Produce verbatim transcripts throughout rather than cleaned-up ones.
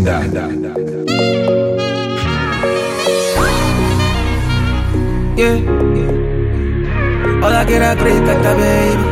Yeah. All I get a great at baby.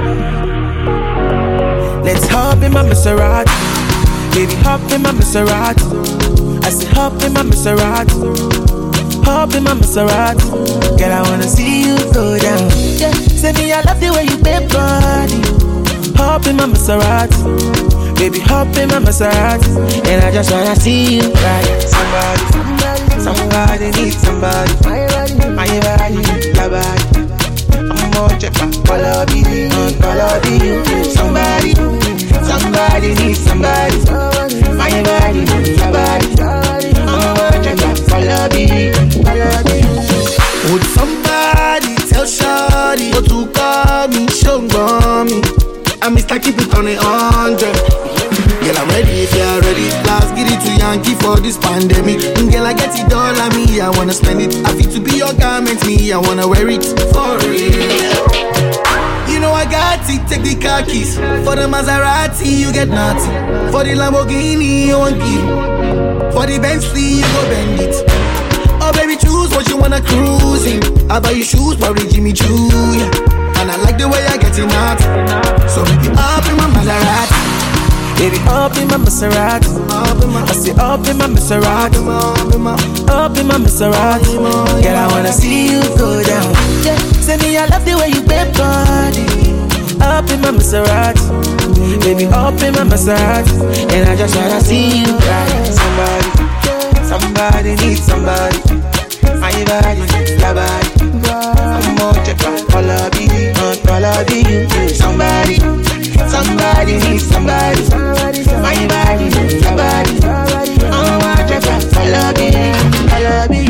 Let's hop in my Maserati. Baby, hop in my Maserati. I said hop in my Maserati. Hop in my Maserati. Girl, I wanna see you go down. Yeah. Say me, I love the way you bend body. Hop in my Maserati. Baby, hop in my Maserati. And I just wanna see you ride. Somebody, somebody needs somebody. My body, your body. I'm more check my quality, quality. Somebody, somebody needs somebody. My body, your body. I'm more check my quality, quality. Would somebody tell Shawty what to call me, show me? I miss like keep it on a hundred. Girl, I'm ready if you're ready. Last get it to Yankee for this pandemic. Girl, I get it all on me, I wanna spend it. I feel to be your garment, me, I wanna wear it for real. You know I got it, take the car keys. For the Maserati, you get nothing. For the Lamborghini, you want it. For the Bentley, you go bend it. Oh baby, choose what you wanna cruise in. I buy you shoes, probably Jimmy Choo, yeah. And I like the way I get it out. So make it up in my Maserati. Baby, up in my Maserati. I say up in my Maserati. Up in my Maserati. Girl, I wanna see you go down. Yeah. Say me, I love the way you bend body. Up in my Maserati. Baby, up in my Maserati. And I just wanna see you ride. Somebody, somebody needs somebody. My body, your body. I'm more check out quality, quality. Somebody, somebody needs somebody. My body, your body. I'm more check out quality, quality.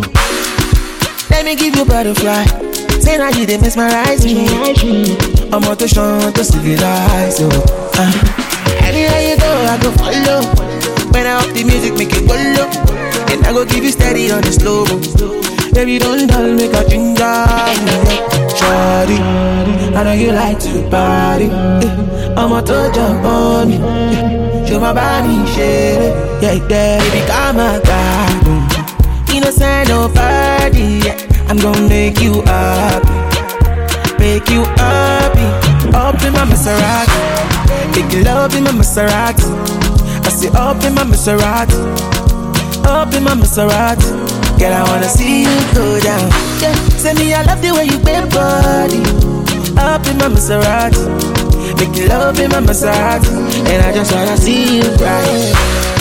Let me give you butterfly. Say now you dey mesmerize me. I'm on to show to civilize you. Uh. Anywhere you go, I go follow. When I up the music, make it go low. And I go give you steady on the slow. Baby, don't dull, make a ginger. Shawty, I know you like to party. I'm on to jump on me. Show my body, shit. Yeah, yeah, baby, come on, God. Innocent, nobody. Yeah. I'm gonna make you happy, make you happy. Up in my Maserati, make love in my Maserati. I say up in my Maserati, up in my Maserati. Girl, I wanna see you go down. Yeah. Say me, I love the way you bend body. Up in my Maserati, make love in my Maserati. And I just wanna see you ride.